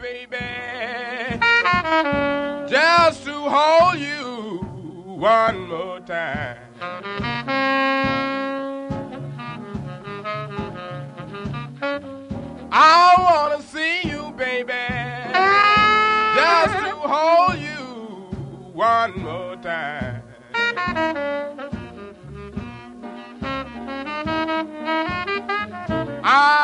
baby, just to hold you one more time. I wanna see you, baby, just to hold you one more time. I